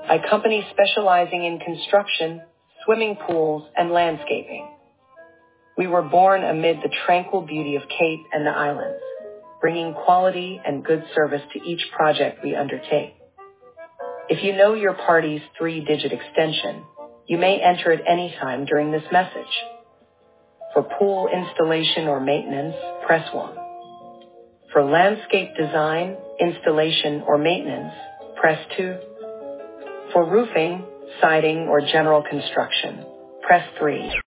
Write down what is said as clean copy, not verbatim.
a company specializing in construction, swimming pools, and landscaping. We were born amid the tranquil beauty of Cape and the islands, bringing quality and good service to each project we undertake. If you know your party's 3-digit extension, you may enter at any time during this message. For pool installation or maintenance, press 1. For landscape design, installation, or maintenance, press 2. For roofing, siding, or general construction, press 3.